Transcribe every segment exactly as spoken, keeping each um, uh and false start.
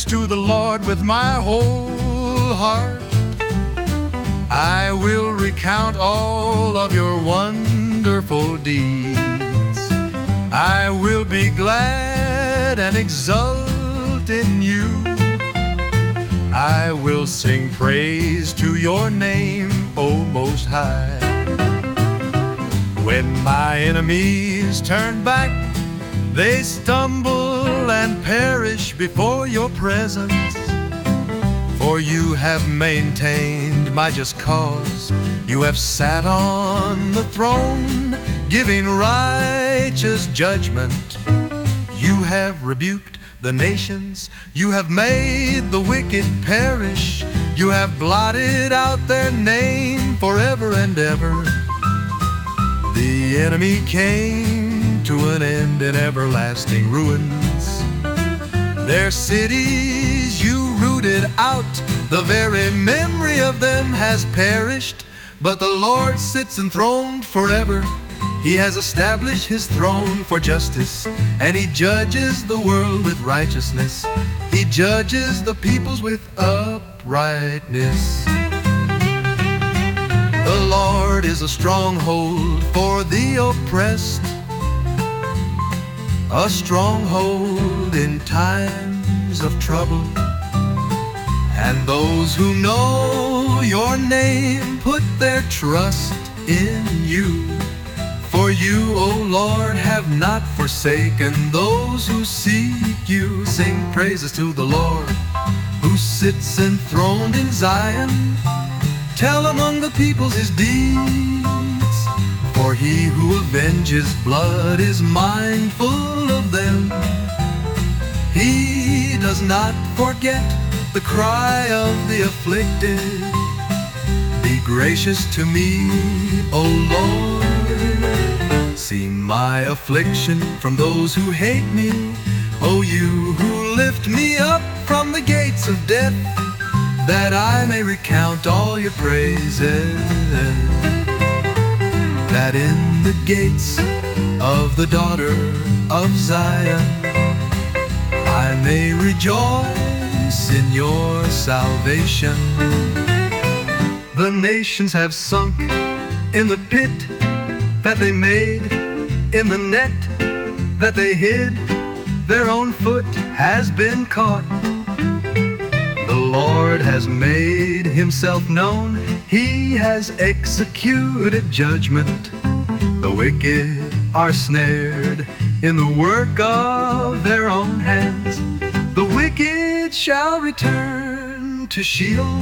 thanks to the Lord with my whole heart. I will recount all of your wonderful deeds. I will be glad and exult in you. I will sing praise to your name, O Most High. When my enemies turn back, they stumble and perish before your presence. For you have maintained my just cause. You have sat on the throne, giving righteous judgment. You have rebuked the nations. You have made the wicked perish. You have blotted out their name forever and ever. The enemy came to an end in everlasting ruins. Their cities you rooted out, the very memory of them has perished. But the Lord sits enthroned forever. He has established his throne for justice, and he judges the world with righteousness. He judges the peoples with uprightness. The Lord is a stronghold for the oppressed, a stronghold in times of trouble. And those who know your name put their trust in you. For you, O Lord, have not forsaken those who seek you. Sing praises to the Lord, who sits enthroned in Zion. Tell among the peoples his deeds. For he who avenges blood is mindful of them. He does not forget the cry of the afflicted. Be gracious to me, O Lord. See my affliction from those who hate me. O you who lift me up from the gates of death, that I may recount all your praises, that in the gates of the daughter of Zion I may rejoice in your salvation. The nations have sunk in the pit that they made, in the net that they hid. Their own foot has been caught. The Lord has made himself known. He has executed judgment. The wicked are snared in the work of their own hands. The wicked shall return to Sheol.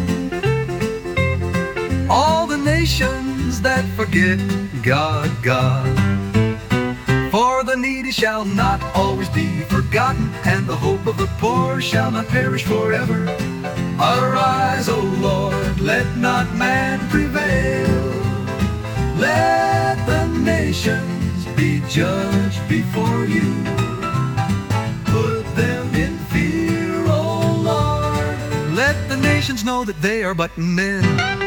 All the nations that forget God, God. For the needy shall not always be forgotten, and the hope of the poor shall not perish forever. Arise, O Lord, let not man prevail. Let the nations be judged before you. Put them in fear, O Lord. Let the nations know that they are but men.